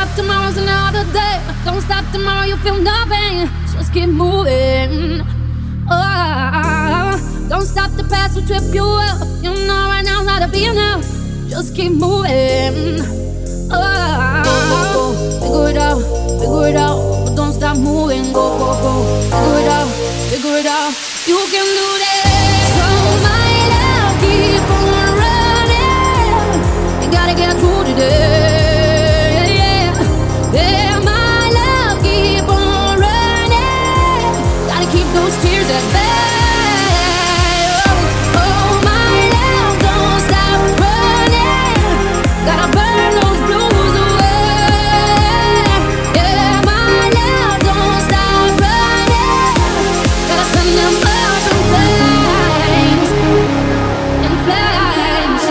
tomorrow's another day. Don't stop tomorrow, you feel nothing. Just keep moving. Oh, don't stop the past will trip you up. You know right now's not to be enough. Just keep moving. Oh, figure it out. But don't stop moving. Go, go, go. Figure it out. You can do this. So my love, keep on running. You gotta get through today. Yeah, my love, keep on running. Gotta keep those tears at bay. Oh, my love, don't stop running. Gotta burn those blues away. Yeah, my love, don't stop running. Gotta send them up in flames. In flames.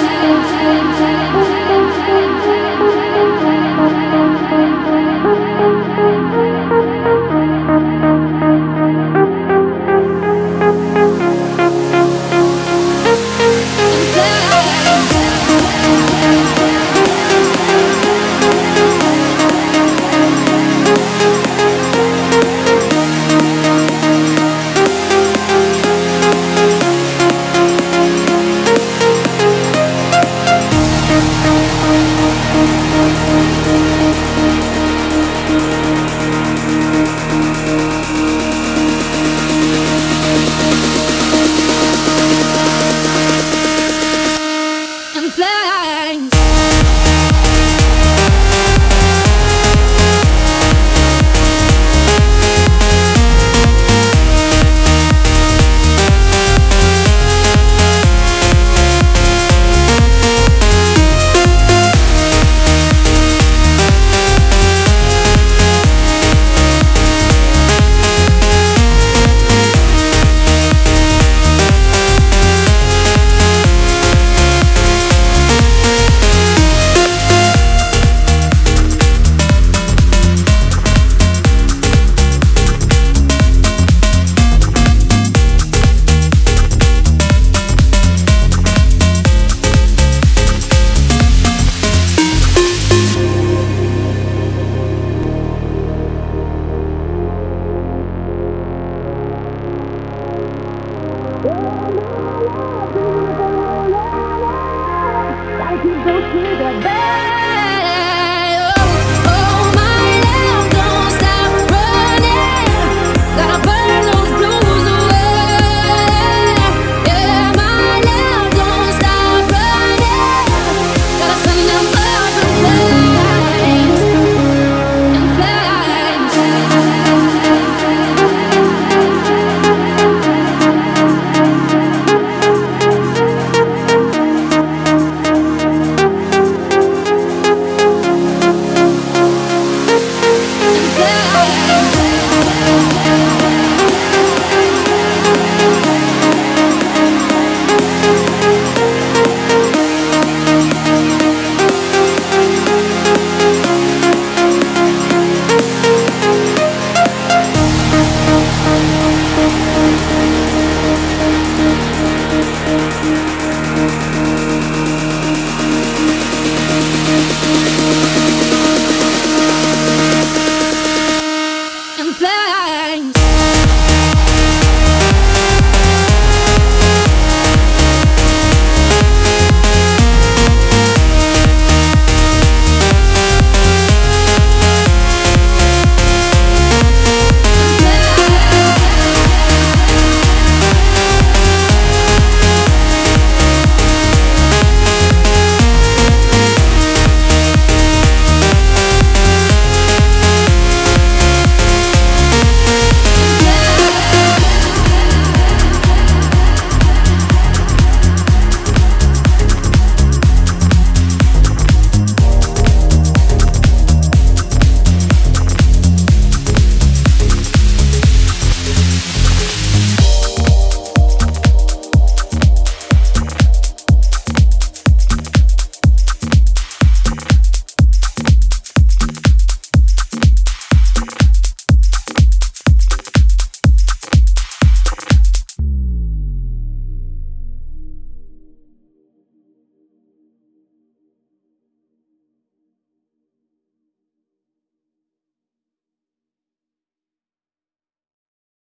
In flames. Gotta keep those tears at bay.